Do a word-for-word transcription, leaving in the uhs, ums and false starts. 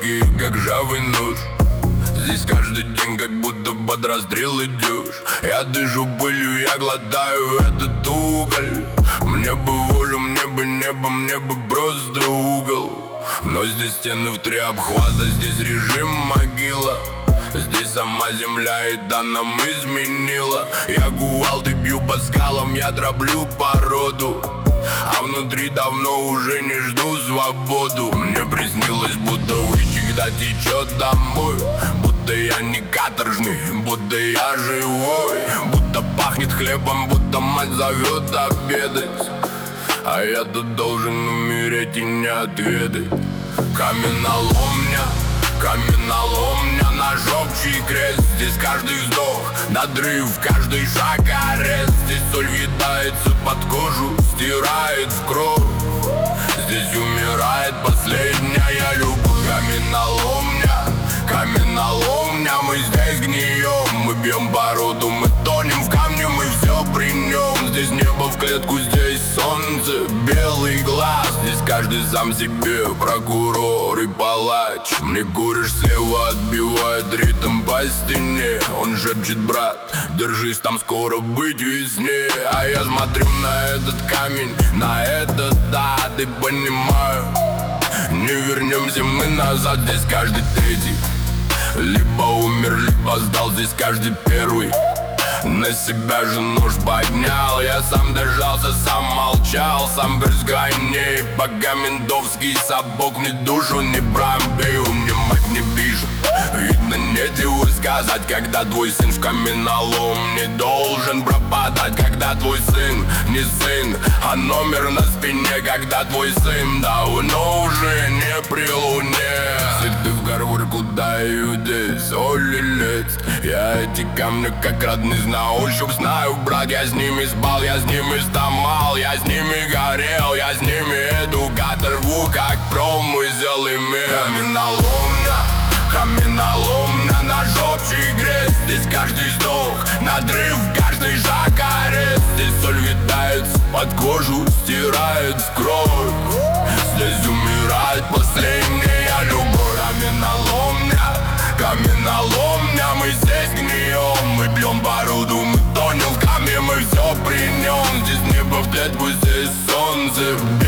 жесткие, как ржавый нож. Здесь каждый день как будто под расстрел идешь. Я дышу пылью, я глотаю этот уголь. Мне бы волю, мне бы небо, мне бы просто угол. Но здесь стены в три обхвата, здесь режим могила. Здесь сама земля и да нам изменила. Я гуал, ты бью по скалам, я дроблю породу. А внутри давно уже не жду свободу. Мне приснилось, будто всегда течет домой. Будто я не каторжный, будто я живой. Будто пахнет хлебом, будто мать зовет обедать. А я тут должен умереть и не отведать. Каменоломня, каменоломня, наш общий крест. Здесь каждый вздох, надрыв, каждый шаг арест. Здесь соль въедается под кожу, стирает в кровь. Здесь умирает последняя любовь. Каменоломня, каменоломня, мы здесь гнием. Мы бьем породу, мы тонем в камне, мы все при нем. Здесь небо в клетку, здесь солнце, белый глаз. Здесь каждый сам себе прокурор и палач. Мне куришь слева, отбивает ритм по стене. Он шепчет: брат, держись, там скоро быть весне. А я смотрю на этот камень, на этот, да, ты понимаю. Не вернемся мы назад, здесь каждый третий либо умер, либо сдал, здесь каждый первый на себя же нож поднял. Я сам держался, сам молчал, сам без граней. Пока ментовский сапог мне душу не пробил. Мне мать не пишет, видно нечего сказать. Когда твой сын в каменолом не должен пропадать. Когда твой сын не сын, а номер на спине. Когда твой сын давно уже не при луне. Ты в гору, куда идти, соль и лед. Я эти камни как родные на ощупь знаю, брат. Я с ними спал, я с ними стамал, я с ними горел, я с ними эдукатор рву, как промысел имел. Каменоломня, каменоломня, наш общий грест. Здесь каждый вздох, надрыв, каждый шаг арест. Здесь соль въедается под кожу, стирает в кровь. Здесь умирает последняя любовь. Каменоломня, каменоломня, мы здесь гнием. Мы бьем породу, мы тонем в камне, мы все при нем. Здесь небо в клетку, здесь солнце.